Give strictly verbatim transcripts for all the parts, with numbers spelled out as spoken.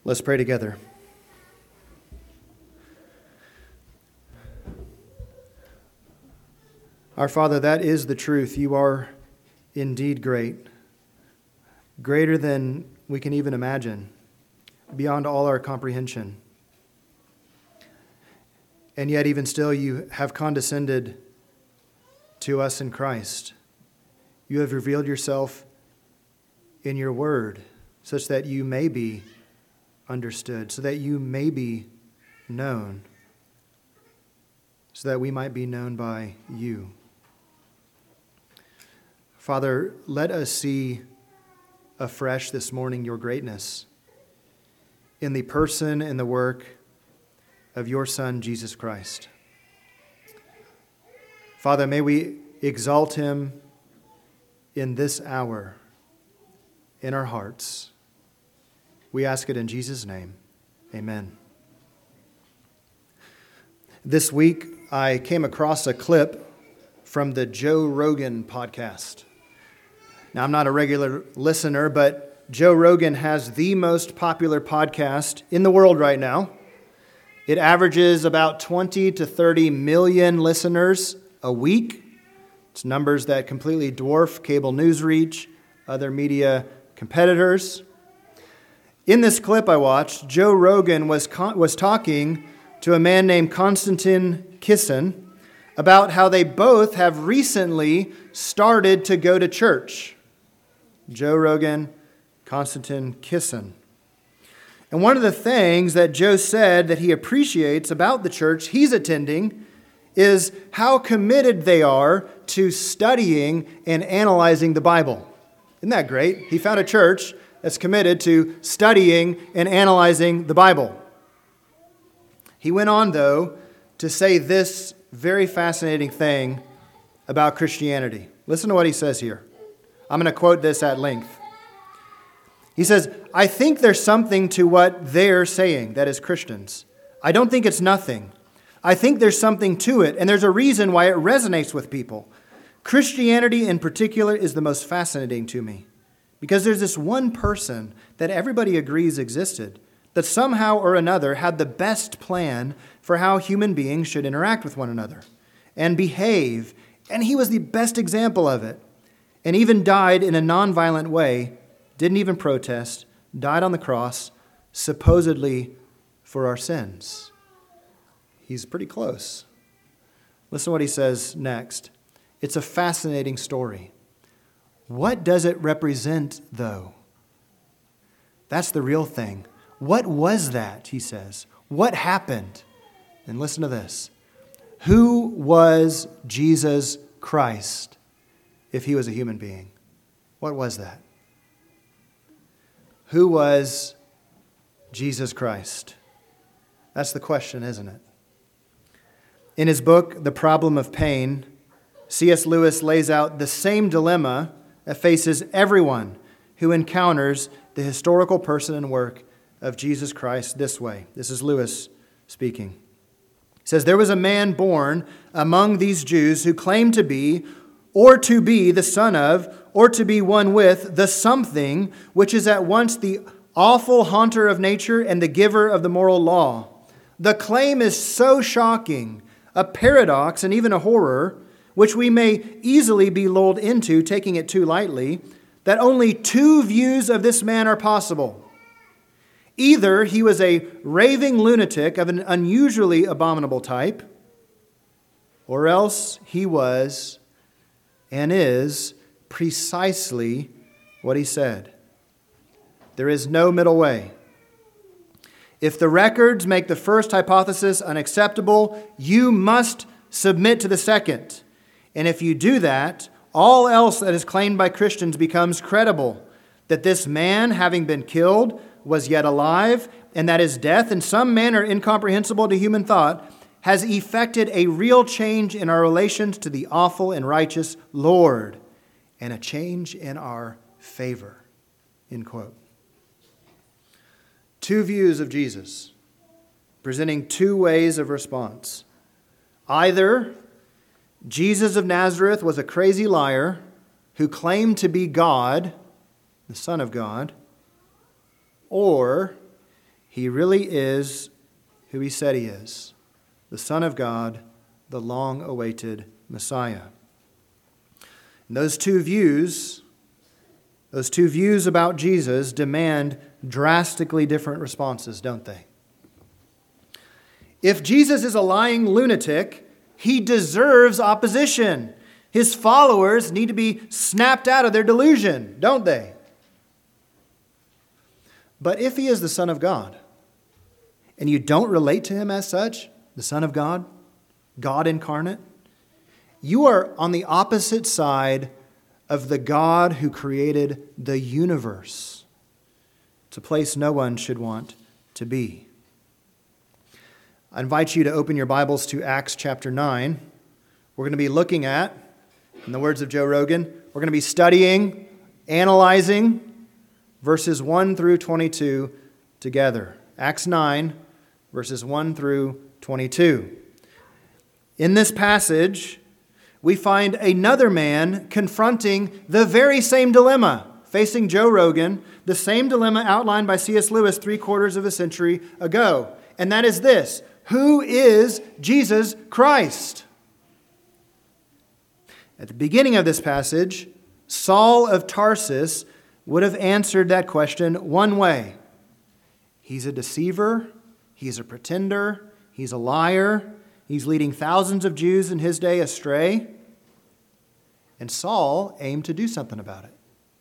Let's pray together. Our Father, that is the truth. You are indeed great, greater than we can even imagine, beyond all our comprehension. And yet, even still, you have condescended to us in Christ. You have revealed yourself in your word, such that you may be understood, so that you may be known, so that we might be known by you. Father, let us see afresh this morning your greatness in the person and the work of your Son, Jesus Christ. Father, may we exalt him in this hour in our hearts. We ask it in Jesus' name. Amen. This week, I came across a clip from the Joe Rogan podcast. Now, I'm not a regular listener, but Joe Rogan has the most popular podcast in the world right now. It averages about twenty to thirty million listeners a week. It's numbers that completely dwarf cable news reach, other media competitors. In this clip I watched, Joe Rogan was con- was talking to a man named Konstantin Kisin about how they both have recently started to go to church. Joe Rogan, Konstantin Kisin. And one of the things that Joe said that he appreciates about the church he's attending is how committed they are to studying and analyzing the Bible. Isn't that great? He found a church that's committed to studying and analyzing the Bible. He went on, though, to say this very fascinating thing about Christianity. Listen to what he says here. I'm going to quote this at length. He says, I think there's something to what they're saying, that is Christians. I don't think it's nothing. I think there's something to it, and there's a reason why it resonates with people. Christianity in particular is the most fascinating to me, because there's this one person that everybody agrees existed, that somehow or another had the best plan for how human beings should interact with one another and behave, and he was the best example of it. And even died in a nonviolent way, didn't even protest, died on the cross, supposedly for our sins. He's pretty close. Listen to what he says next. It's a fascinating story. What does it represent, though? That's the real thing. What was that, he says? What happened? And listen to this. Who was Jesus Christ? If he was a human being, what was that? Who was Jesus Christ? That's the question, isn't it? In his book, The Problem of Pain, C S Lewis lays out the same dilemma that faces everyone who encounters the historical person and work of Jesus Christ this way. This is Lewis speaking. He says, there was a man born among these Jews who claimed to be or to be the son of, or to be one with, the something which is at once the awful haunter of nature and the giver of the moral law. The claim is so shocking, a paradox and even a horror, which we may easily be lulled into, taking it too lightly, that only two views of this man are possible. Either he was a raving lunatic of an unusually abominable type, or else he was and is precisely what he said. There is no middle way. If the records make the first hypothesis unacceptable, you must submit to the second. And if you do that, all else that is claimed by Christians becomes credible. That this man, having been killed, was yet alive, and that his death, in some manner incomprehensible to human thought, has effected a real change in our relations to the awful and righteous Lord, and a change in our favor. End quote. Two views of Jesus, presenting two ways of response. Either Jesus of Nazareth was a crazy liar who claimed to be God, the Son of God, or he really is who he said he is, the Son of God, the long-awaited Messiah. And those two views, those two views about Jesus demand drastically different responses, don't they? If Jesus is a lying lunatic, he deserves opposition. His followers need to be snapped out of their delusion, don't they? But if he is the Son of God, and you don't relate to him as such, the Son of God, God incarnate, you are on the opposite side of the God who created the universe. It's a place no one should want to be. I invite you to open your Bibles to Acts chapter nine. We're going to be looking at, in the words of Joe Rogan, we're going to be studying, analyzing verses one through twenty-two together. Acts nine, verses one through twenty-two. In this passage, we find another man confronting the very same dilemma facing Joe Rogan, the same dilemma outlined by C S Lewis three quarters of a century ago. And that is this: who is Jesus Christ? At the beginning of this passage, Saul of Tarsus would have answered that question one way. He's a deceiver, he's a pretender, he's a liar, he's leading thousands of Jews in his day astray. And Saul aimed to do something about it.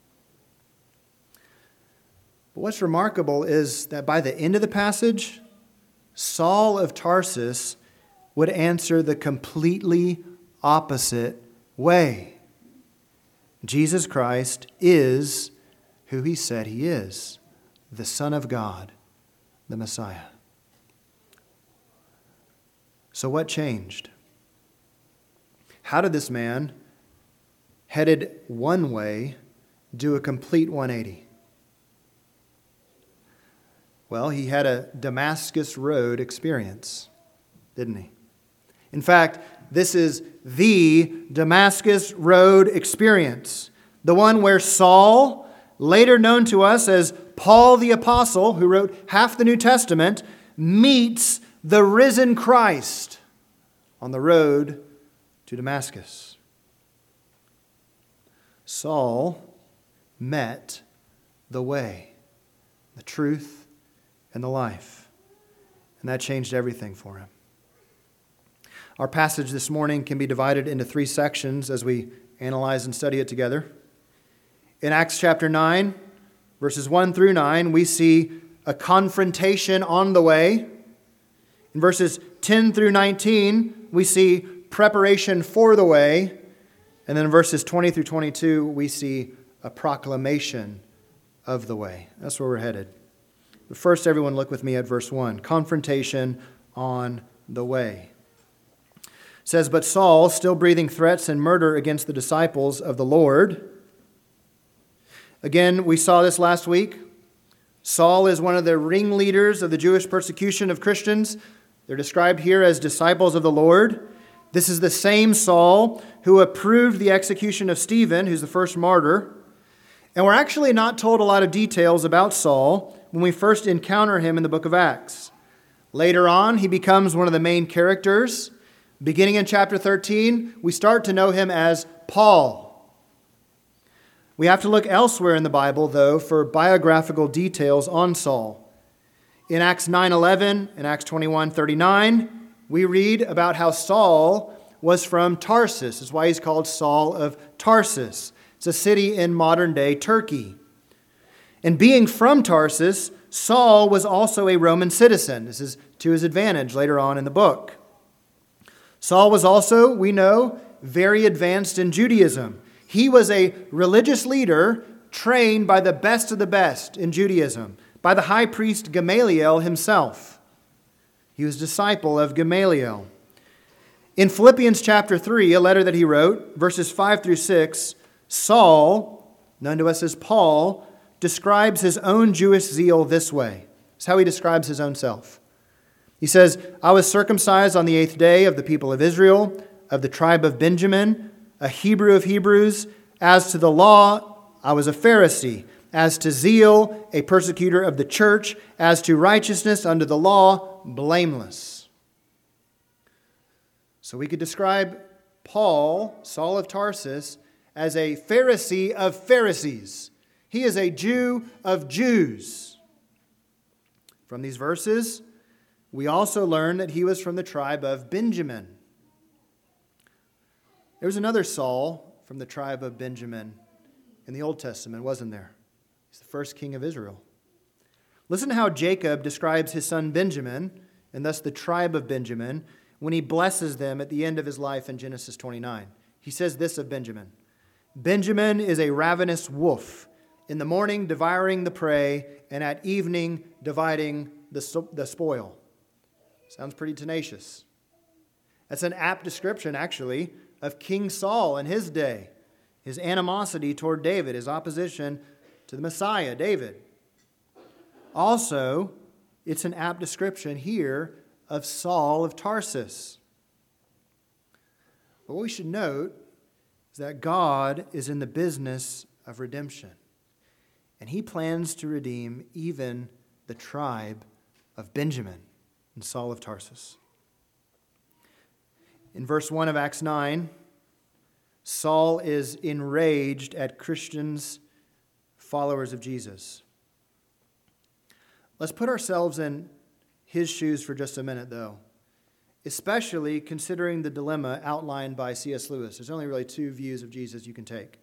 But what's remarkable is that by the end of the passage, Saul of Tarsus would answer the completely opposite way. Jesus Christ is who he said he is, the Son of God, the Messiah. So what changed? How did this man, headed one way, do a complete one eighty? Well, he had a Damascus Road experience, didn't he? In fact, this is the Damascus Road experience, the one where Saul, later known to us as Paul the Apostle, who wrote half the New Testament, meets the risen Christ on the road to Damascus. Saul met the way, the truth, and the life. And that changed everything for him. Our passage this morning can be divided into three sections as we analyze and study it together. In Acts chapter nine, verses one through nine, we see a confrontation on the way. In verses ten through nineteen, we see preparation for the way. And then in verses twenty through twenty-two, we see a proclamation of the way. That's where we're headed. But first, everyone look with me at verse one. Confrontation on the way. It says, "But Saul, still breathing threats and murder against the disciples of the Lord." Again, we saw this last week. Saul is one of the ringleaders of the Jewish persecution of Christians. They're described here as disciples of the Lord. This is the same Saul who approved the execution of Stephen, who's the first martyr. And we're actually not told a lot of details about Saul when we first encounter him in the book of Acts. Later on, he becomes one of the main characters. Beginning in chapter thirteen, we start to know him as Paul. We have to look elsewhere in the Bible, though, for biographical details on Saul. In Acts nine eleven and Acts twenty-one thirty-nine, we read about how Saul was from Tarsus. That's why he's called Saul of Tarsus. It's a city in modern-day Turkey. And being from Tarsus, Saul was also a Roman citizen. This is to his advantage later on in the book. Saul was also, we know, very advanced in Judaism. He was a religious leader trained by the best of the best in Judaism, by the high priest Gamaliel himself. He was a disciple of Gamaliel. In Philippians chapter three, a letter that he wrote, verses five through six, Saul, known to us as Paul, describes his own Jewish zeal this way. It's how he describes his own self. He says, "I was circumcised on the eighth day of the people of Israel, of the tribe of Benjamin, a Hebrew of Hebrews. As to the law, I was a Pharisee. As to zeal, a persecutor of the church. As to righteousness under the law, blameless. So we could describe Paul, Saul of Tarsus, as a Pharisee of Pharisees. He is a Jew of Jews. From these verses, we also learn that he was from the tribe of Benjamin. There was another Saul from the tribe of Benjamin in the Old Testament, wasn't there? He's the first king of Israel. Listen to how Jacob describes his son Benjamin, and thus the tribe of Benjamin, when he blesses them at the end of his life in Genesis twenty-nine. He says this of Benjamin: Benjamin is a ravenous wolf, in the morning devouring the prey, and at evening dividing the, the spoil. Sounds pretty tenacious. That's an apt description, actually, of King Saul in his day, his animosity toward David, his opposition to the Messiah, David. Also, it's an apt description here of Saul of Tarsus. But what we should note is that God is in the business of redemption, and he plans to redeem even the tribe of Benjamin and Saul of Tarsus. In verse one of Acts nine, Saul is enraged at Christians, followers of Jesus. Let's put ourselves in his shoes for just a minute, though, especially considering the dilemma outlined by C S Lewis. There's only really two views of Jesus you can take.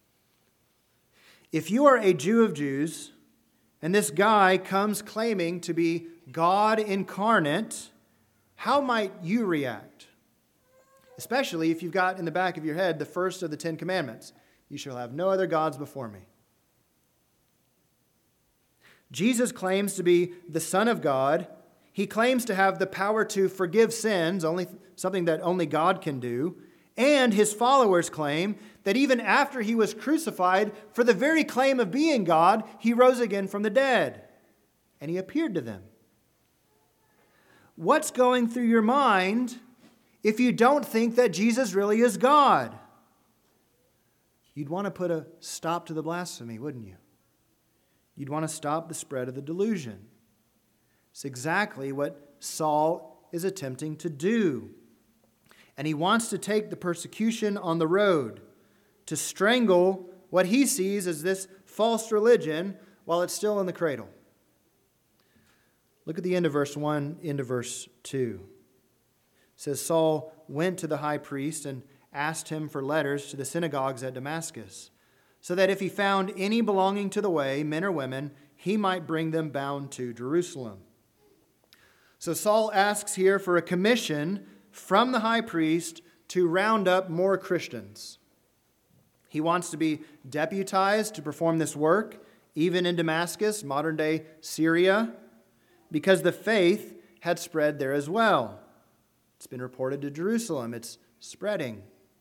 If you are a Jew of Jews, and this guy comes claiming to be God incarnate, how might you react? Especially if you've got in the back of your head the first of the Ten Commandments. You shall have no other gods before me. Jesus claims to be the Son of God. He claims to have the power to forgive sins, only something that only God can do. And his followers claim that even after he was crucified, for the very claim of being God, he rose again from the dead. And he appeared to them. What's going through your mind if you don't think that Jesus really is God? You'd want to put a stop to the blasphemy, wouldn't you? You'd want to stop the spread of the delusion. It's exactly what Saul is attempting to do. And he wants to take the persecution on the road, to strangle what he sees as this false religion while it's still in the cradle. Look at the end of verse one into verse two. It says, Saul went to the high priest and asked him for letters to the synagogues at Damascus, so that if he found any belonging to the way, men or women, he might bring them bound to Jerusalem. So Saul asks here for a commission from the high priest to round up more Christians. He wants to be deputized to perform this work, even in Damascus, modern-day Syria, because the faith had spread there as well. It's been reported to Jerusalem. It's spreading.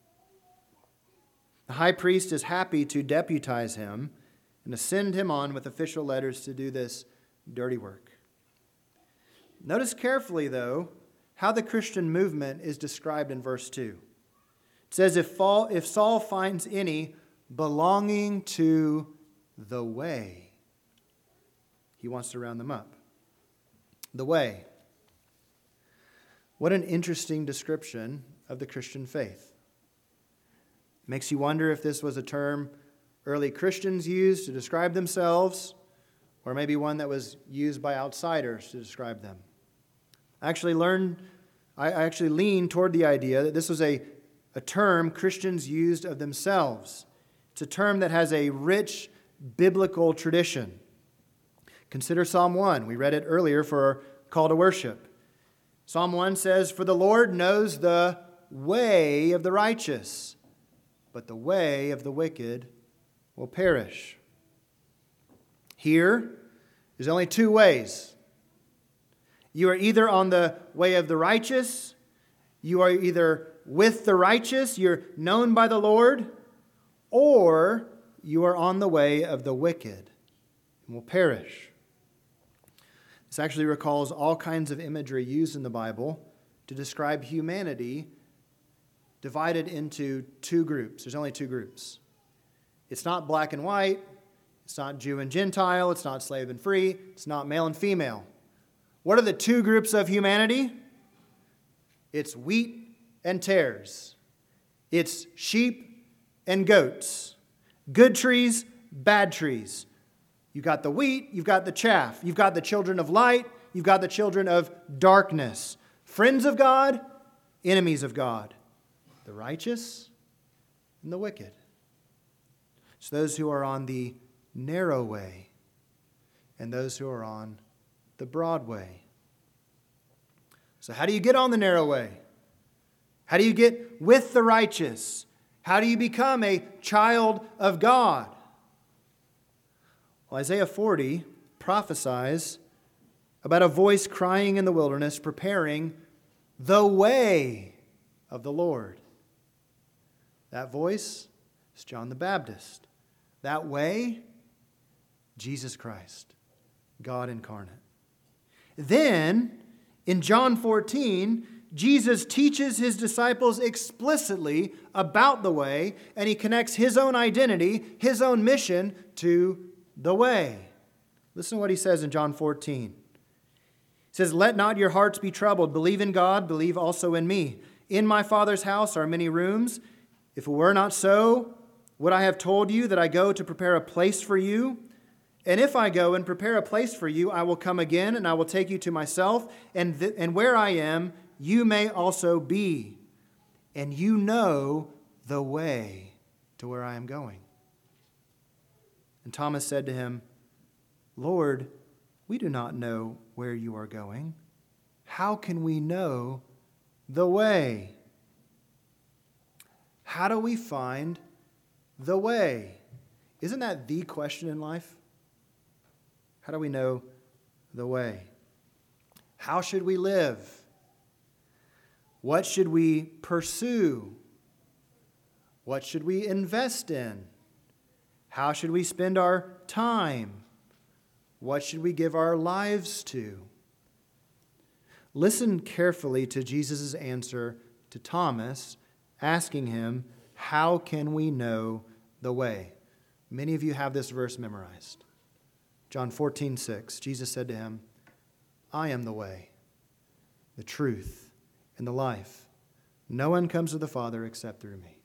The high priest is happy to deputize him and to send him on with official letters to do this dirty work. Notice carefully, though, how the Christian movement is described in verse two. It says, if Saul finds any belonging to the way, he wants to round them up. The way. What an interesting description of the Christian faith. Makes you wonder if this was a term early Christians used to describe themselves, or maybe one that was used by outsiders to describe them. I actually learned, I actually lean toward the idea that this was a, a term Christians used of themselves. It's a term that has a rich biblical tradition. Consider Psalm one. We read it earlier for our call to worship. Psalm one says, "For the Lord knows the way of the righteous, but the way of the wicked will perish." Here, there's only two ways. You are either on the way of the righteous, you are either with the righteous, you're known by the Lord, or you are on the way of the wicked and will perish. This actually recalls all kinds of imagery used in the Bible to describe humanity divided into two groups. There's only two groups. It's not black and white. It's not Jew and Gentile. It's not slave and free. It's not male and female. What are the two groups of humanity? It's wheat and tares. It's sheep and goats. Good trees, bad trees. You've got the wheat, you've got the chaff. You've got the children of light, you've got the children of darkness. Friends of God, enemies of God. The righteous and the wicked. It's those who are on the narrow way and those who are on the broad way. So how do you get on the narrow way? How do you get with the righteous? How do you become a child of God? Well, Isaiah forty prophesies about a voice crying in the wilderness, preparing the way of the Lord. That voice is John the Baptist. That way, Jesus Christ, God incarnate. Then, in John fourteen, Jesus teaches his disciples explicitly about the way, and he connects his own identity, his own mission to the way. Listen to what he says in John fourteen. He says, "Let not your hearts be troubled. Believe in God, believe also in me. In my Father's house are many rooms. If it were not so, would I have told you that I go to prepare a place for you? And if I go and prepare a place for you, I will come again, and I will take you to myself, and, th- and where I am, you may also be. And you know the way to where I am going." And Thomas said to him, "Lord, we do not know where you are going. How can we know the way?" How do we find the way? Isn't that the question in life? How do we know the way? How should we live? What should we pursue? What should we invest in? How should we spend our time? What should we give our lives to? Listen carefully to Jesus' answer to Thomas, asking him, how can we know the way? Many of you have this verse memorized. John fourteen six, Jesus said to him, "I am the way, the truth, and the life. No one comes to the Father except through me."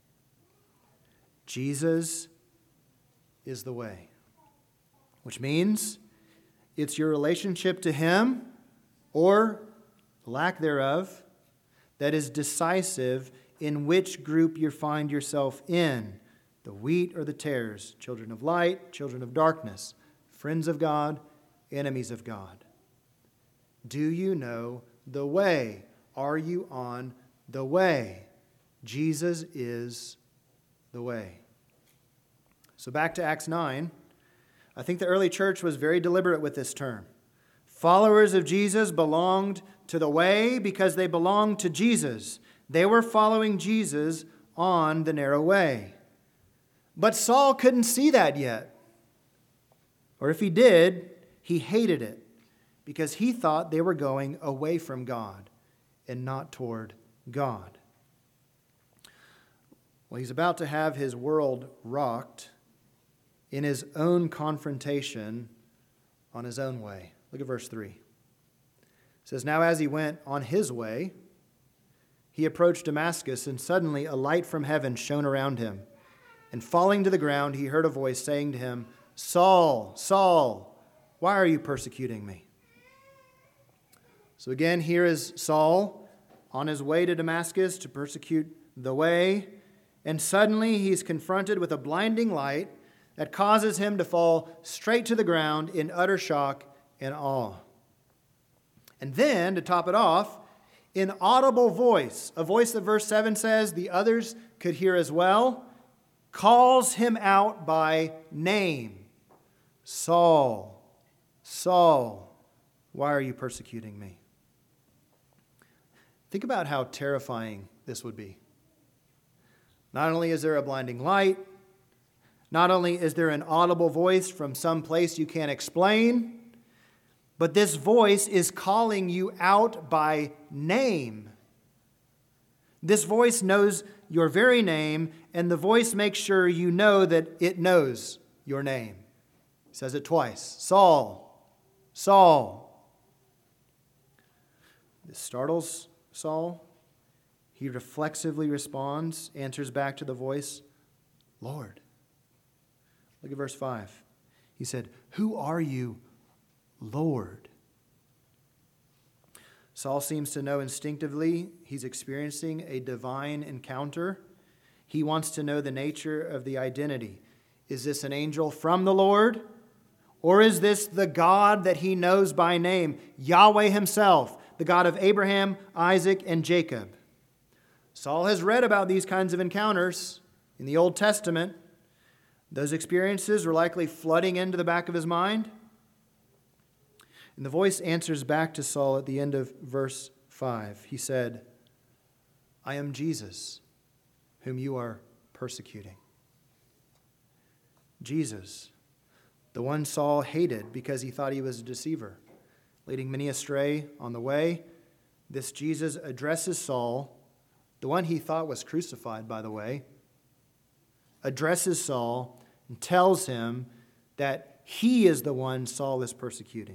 Jesus is the way, which means it's your relationship to him, or lack thereof, that is decisive in which group you find yourself in, the wheat or the tares, children of light, children of darkness, friends of God, enemies of God. Do you know the way? Are you on the way? Jesus is the way. So back to Acts nine. I think the early church was very deliberate with this term. Followers of Jesus belonged to the way because they belonged to Jesus. They were following Jesus on the narrow way. But Saul couldn't see that yet. Or if he did, he hated it because he thought they were going away from God and not toward God. Well, he's about to have his world rocked in his own confrontation on his own way. Look at verse three. It says, "Now as he went on his way, he approached Damascus, and suddenly a light from heaven shone around him. And falling to the ground, he heard a voice saying to him, 'Saul, Saul, why are you persecuting me?'" So again, here is Saul on his way to Damascus to persecute the way. And suddenly he's confronted with a blinding light that causes him to fall straight to the ground in utter shock and awe. And then, to top it off, an audible voice, a voice that verse seven says the others could hear as well, calls him out by name. "Saul, Saul, why are you persecuting me?" Think about how terrifying this would be. Not only is there a blinding light, not only is there an audible voice from some place you can't explain, but this voice is calling you out by name. This voice knows your very name, and the voice makes sure you know that it knows your name. He says it twice. Saul, Saul. This startles Saul. He reflexively responds, answers back to the voice, Lord. Look at verse five. He said, who are you, Lord? Saul seems to know instinctively he's experiencing a divine encounter. He wants to know the nature of the identity. Is this an angel from the Lord? Or is this the God that he knows by name, Yahweh himself, the God of Abraham, Isaac, and Jacob? Saul has read about these kinds of encounters in the Old Testament. Those experiences were likely flooding into the back of his mind. And the voice answers back to Saul at the end of verse five. He said, I am Jesus, whom you are persecuting. Jesus, the one Saul hated because he thought he was a deceiver, leading many astray on the way. This Jesus addresses Saul, the one he thought was crucified, by the way, addresses Saul and tells him that he is the one Saul is persecuting.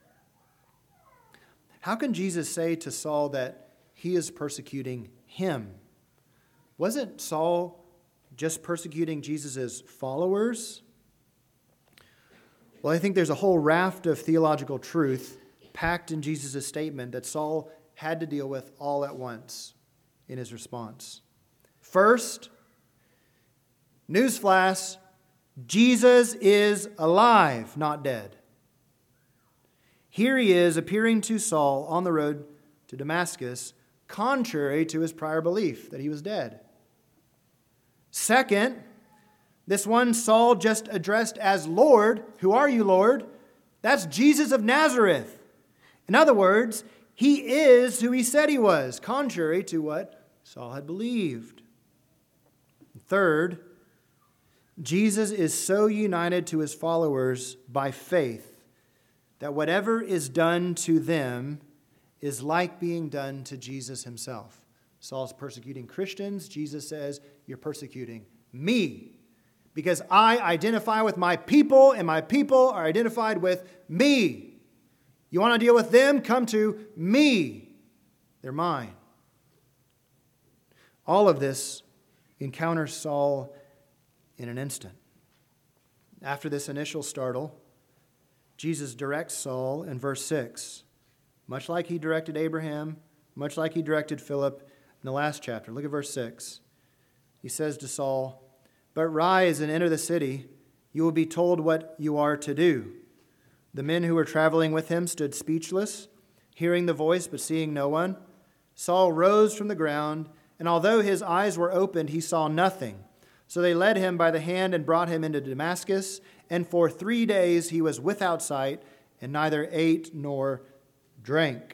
How can Jesus say to Saul that he is persecuting him? Wasn't Saul just persecuting Jesus' followers? Well, I think there's a whole raft of theological truth packed in Jesus' statement that Saul had to deal with all at once in his response. First, newsflash, Jesus is alive, not dead. Here he is appearing to Saul on the road to Damascus, contrary to his prior belief that he was dead. Second, this one Saul just addressed as Lord, who are you, Lord? That's Jesus of Nazareth. In other words, he is who he said he was, contrary to what Saul had believed. Third, Jesus is so united to his followers by faith that whatever is done to them is like being done to Jesus himself. Saul's persecuting Christians. Jesus says, you're persecuting me because I identify with my people and my people are identified with me. You want to deal with them? Come to me. They're mine. All of this encounters Saul in an instant. After this initial startle, Jesus directs Saul in verse six, much like he directed Abraham, much like he directed Philip in the last chapter. Look at verse six. He says to Saul, but rise and enter the city. You will be told what you are to do. The men who were traveling with him stood speechless, hearing the voice but seeing no one. Saul rose from the ground, and although his eyes were opened, he saw nothing. So they led him by the hand and brought him into Damascus, and for three days he was without sight, and neither ate nor drank.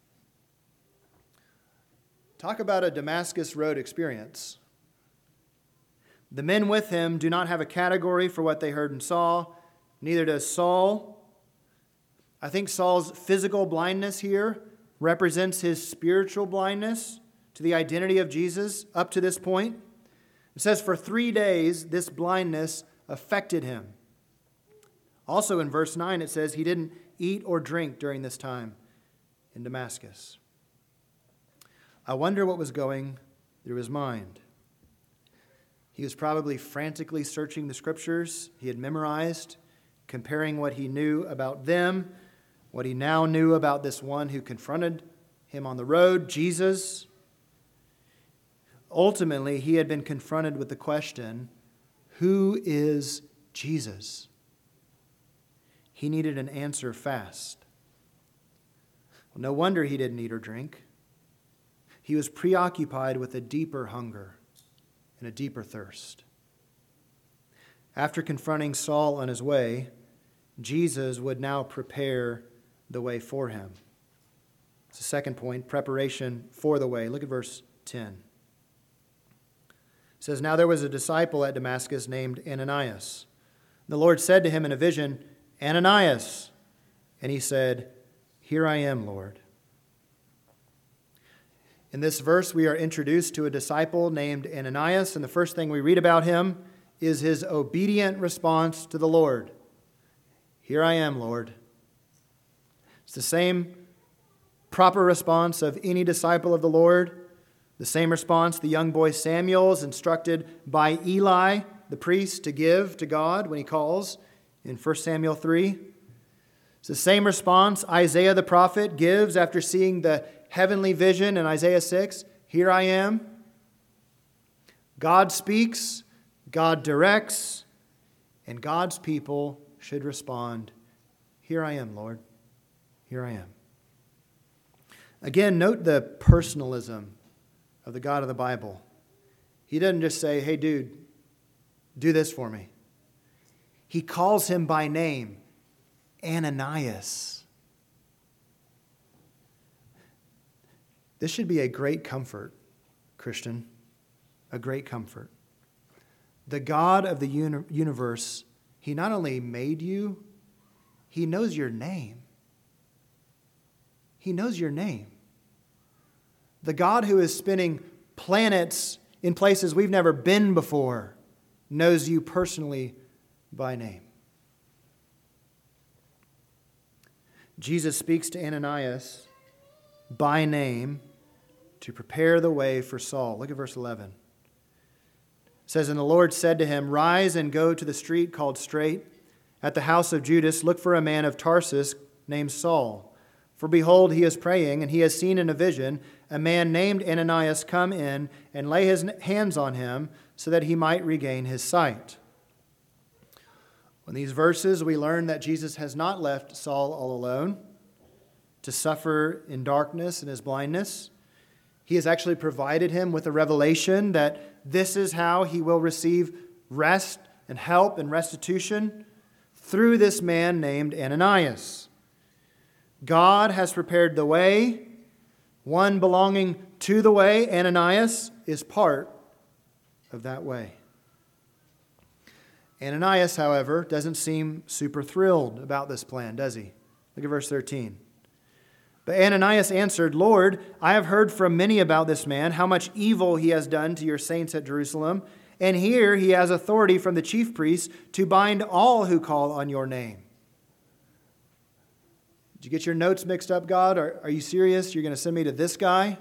Talk about a Damascus Road experience. The men with him do not have a category for what they heard and saw. Neither does Saul. I think Saul's physical blindness here represents his spiritual blindness to the identity of Jesus up to this point. It says for three days this blindness affected him. Also in verse nine it says he didn't eat or drink during this time in Damascus. I wonder what was going through his mind. He was probably frantically searching the scriptures he had memorized, comparing what he knew about them, what he now knew about this one who confronted him on the road, Jesus. Ultimately, he had been confronted with the question, who is Jesus? He needed an answer fast. Well, no wonder he didn't eat or drink. He was preoccupied with a deeper hunger and a deeper thirst. After confronting Saul on his way, Jesus would now prepare the way for him. It's the second point, preparation for the way. Look at verse ten. It says, now there was a disciple at Damascus named Ananias. The Lord said to him in a vision, Ananias. And he said, here I am, Lord. In this verse, we are introduced to a disciple named Ananias, and the first thing we read about him is his obedient response to the Lord. "Here I am, Lord." It's the same proper response of any disciple of the Lord. The same response the young boy Samuel is instructed by Eli, the priest, to give to God when he calls in First Samuel three. It's the same response Isaiah the prophet gives after seeing the heavenly vision in Isaiah six. "Here I am." God speaks, God directs, and God's people should respond, "Here I am, Lord. Here I am." Again, note the personalism of the God of the Bible. He doesn't just say, "Hey, dude, do this for me." He calls him by name, Ananias. This should be a great comfort, Christian, a great comfort. The God of the uni- universe, He not only made you, He knows your name. He knows your name. The God who is spinning planets in places we've never been before knows you personally by name. Jesus speaks to Ananias by name to prepare the way for Saul. Look at verse eleven. It says, "And the Lord said to him, 'Rise and go to the street called Straight. At the house of Judas, look for a man of Tarsus named Saul. For behold, he is praying, and he has seen in a vision a man named Ananias come in and lay his hands on him so that he might regain his sight.'" In these verses, we learn that Jesus has not left Saul all alone to suffer in darkness and his blindness. He has actually provided him with a revelation that this is how he will receive rest and help and restitution through this man named Ananias. God has prepared the way. One belonging to the way, Ananias, is part of that way. Ananias, however, doesn't seem super thrilled about this plan, does he? Look at verse thirteen. "But Ananias answered, 'Lord, I have heard from many about this man, how much evil he has done to your saints at Jerusalem. And here he has authority from the chief priests to bind all who call on your name.'" Did you get your notes mixed up, God? Are, are you serious? You're going to send me to this guy?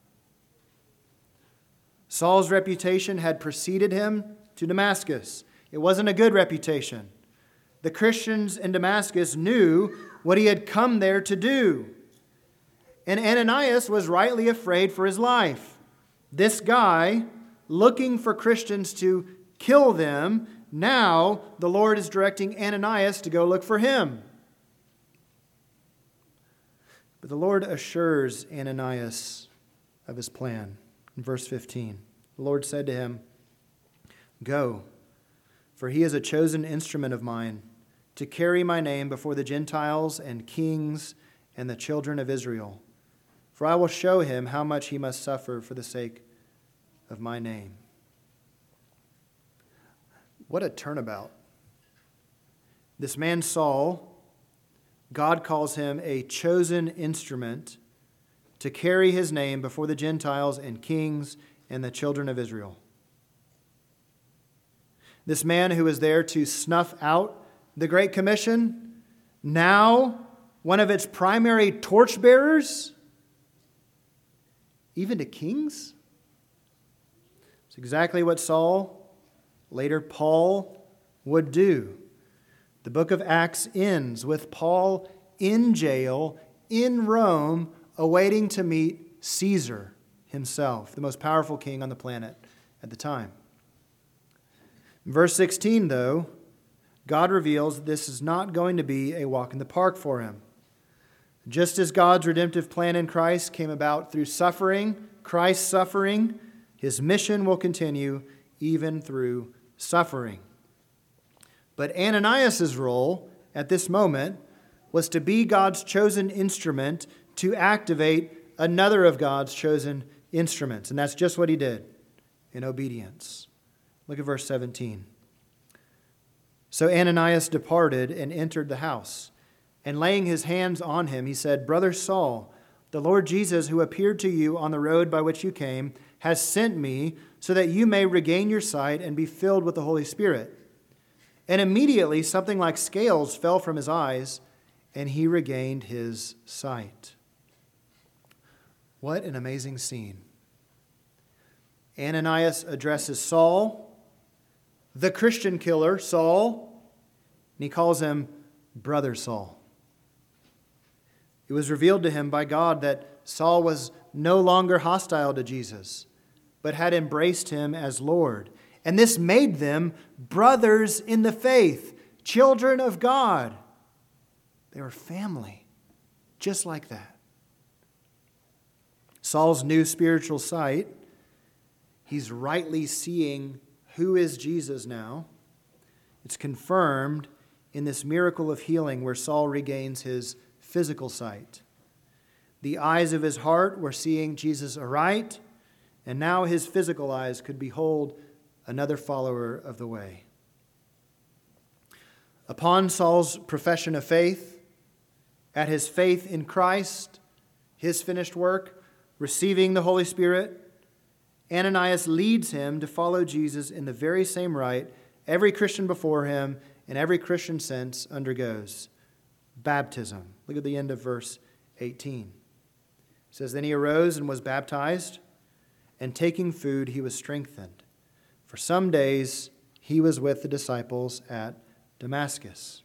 Saul's reputation had preceded him to Damascus. It wasn't a good reputation. The Christians in Damascus knew what he had come there to do. And Ananias was rightly afraid for his life. This guy, looking for Christians to kill them, now the Lord is directing Ananias to go look for him. But the Lord assures Ananias of his plan. In verse fifteen, the Lord said to him, "Go, for he is a chosen instrument of mine to carry my name before the Gentiles and kings and the children of Israel. For I will show him how much he must suffer for the sake of my name." What a turnabout. This man Saul, God calls him a chosen instrument to carry his name before the Gentiles and kings and the children of Israel. This man who was there to snuff out the Great Commission, now one of its primary torchbearers, even to kings. It's exactly what Saul, later Paul, would do. The book of Acts ends with Paul in jail in Rome, awaiting to meet Caesar himself, the most powerful king on the planet at the time. In verse sixteen, though, God reveals that this is not going to be a walk in the park for him. Just as God's redemptive plan in Christ came about through suffering, Christ's suffering, his mission will continue even through suffering. But Ananias' role at this moment was to be God's chosen instrument to activate another of God's chosen instruments. And that's just what he did in obedience. Look at verse seventeen. "So Ananias departed and entered the house. And laying his hands on him, he said, 'Brother Saul, the Lord Jesus, who appeared to you on the road by which you came, has sent me so that you may regain your sight and be filled with the Holy Spirit.' And immediately something like scales fell from his eyes, and he regained his sight. What an amazing scene. Ananias addresses Saul, the Christian killer, Saul, and he calls him Brother Saul. It was revealed to him by God that Saul was no longer hostile to Jesus, but had embraced him as Lord. And this made them brothers in the faith, children of God. They were family, just like that. Saul's new spiritual sight, he's rightly seeing who is Jesus now. It's confirmed in this miracle of healing where Saul regains his physical sight. The eyes of his heart were seeing Jesus aright, and now his physical eyes could behold another follower of the way. Upon Saul's profession of faith, at his faith in Christ, his finished work, receiving the Holy Spirit, Ananias leads him to follow Jesus in the very same rite every Christian before him and every Christian since undergoes: baptism. Look at the end of verse eighteen. It says, "Then he arose and was baptized, and taking food he was strengthened. For some days he was with the disciples at Damascus."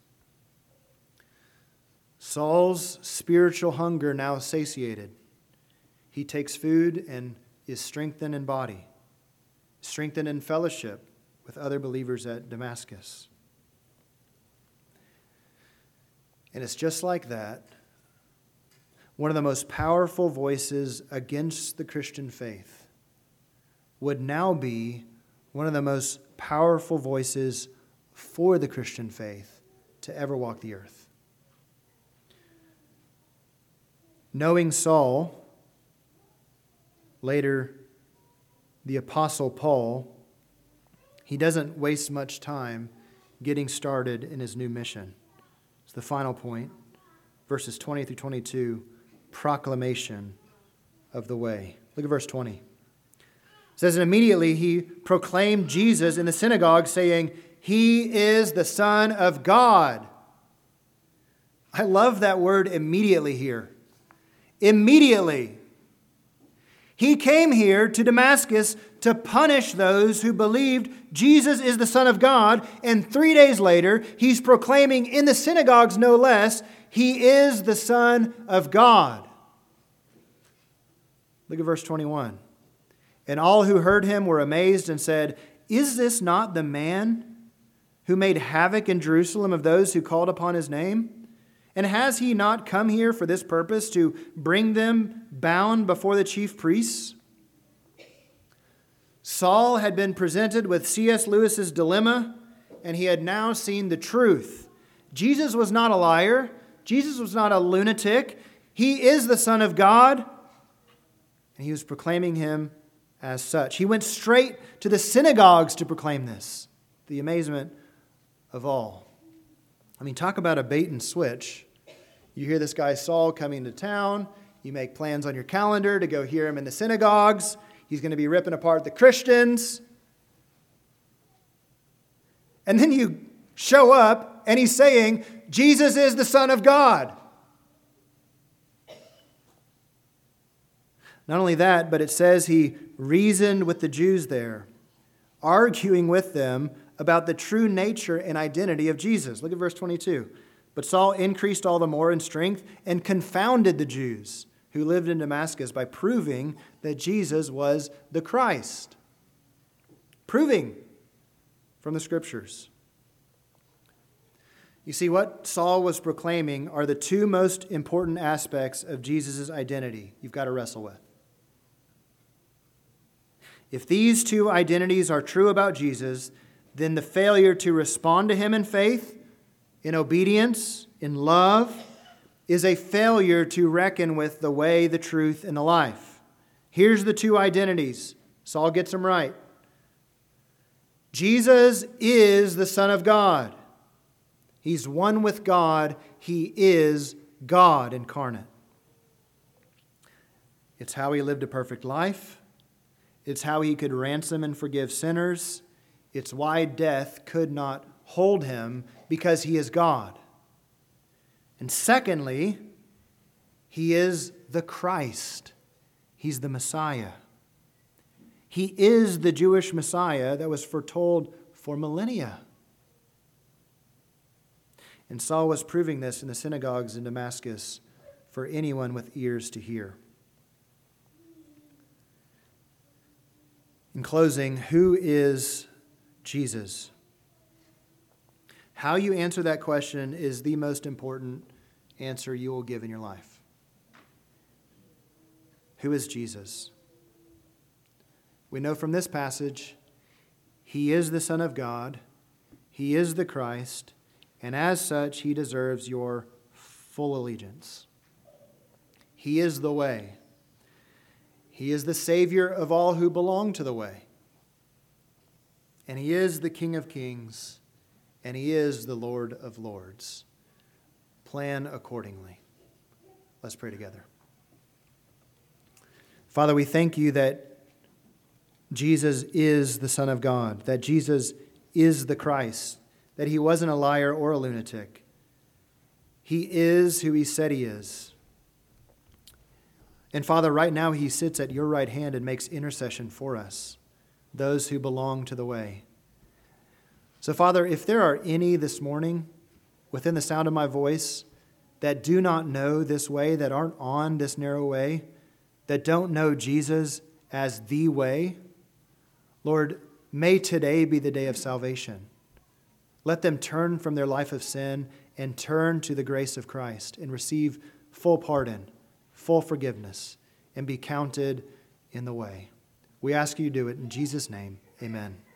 Saul's spiritual hunger now satiated. He takes food and is strengthened in body, strengthened in fellowship with other believers at Damascus. And it's just like that. One of the most powerful voices against the Christian faith would now be one of the most powerful voices for the Christian faith to ever walk the earth. Knowing Saul, later the Apostle Paul, he doesn't waste much time getting started in his new mission. It's the final point, verses twenty through twenty-two, proclamation of the way. Look at verse twenty. It says, "And immediately he proclaimed Jesus in the synagogue, saying, 'He is the Son of God.'" I love that word immediately here. Immediately. He came here to Damascus to punish those who believed Jesus is the Son of God, and three days later, he's proclaiming in the synagogues no less, he is the Son of God. Look at verse twenty-one. "And all who heard him were amazed and said, 'Is this not the man who made havoc in Jerusalem of those who called upon his name? And has he not come here for this purpose, to bring them bound before the chief priests?'" Saul had been presented with C S Lewis's dilemma, and he had now seen the truth. Jesus was not a liar. Jesus was not a lunatic. He is the Son of God, and he was proclaiming him as such. He went straight to the synagogues to proclaim this, the amazement of all. I mean, talk about a bait and switch. You hear this guy Saul coming to town. You make plans on your calendar to go hear him in the synagogues. He's going to be ripping apart the Christians. And then you show up and he's saying, Jesus is the Son of God. Not only that, but it says he reasoned with the Jews there, arguing with them about the true nature and identity of Jesus. Look at verse twenty-two. "But Saul increased all the more in strength and confounded the Jews who lived in Damascus by proving that Jesus was the Christ." Proving from the Scriptures. You see, what Saul was proclaiming are the two most important aspects of Jesus' identity you've got to wrestle with. If these two identities are true about Jesus, then the failure to respond to him in faith, in obedience, in love, is a failure to reckon with the way, the truth, and the life. Here's the two identities. Saul gets them right. Jesus is the Son of God. He's one with God. He is God incarnate. It's how he lived a perfect life. It's how he could ransom and forgive sinners. It's why death could not hold him because he is God. And secondly, he is the Christ. He's the Messiah. He is the Jewish Messiah that was foretold for millennia. And Saul was proving this in the synagogues in Damascus for anyone with ears to hear. In closing, who is Jesus? How you answer that question is the most important answer you will give in your life. Who is Jesus? We know from this passage, he is the Son of God, he is the Christ, and as such, he deserves your full allegiance. He is the way. He is the Savior of all who belong to the way. And he is the King of kings, and he is the Lord of lords. Plan accordingly. Let's pray together. Father, we thank you that Jesus is the Son of God, that Jesus is the Christ, that he wasn't a liar or a lunatic. He is who he said he is. And Father, right now he sits at your right hand and makes intercession for us, those who belong to the way. So Father, if there are any this morning within the sound of my voice that do not know this way, that aren't on this narrow way, that don't know Jesus as the way, Lord, may today be the day of salvation. Let them turn from their life of sin and turn to the grace of Christ and receive full pardon, full forgiveness, and be counted in the way. We ask you to do it in Jesus' name. Amen.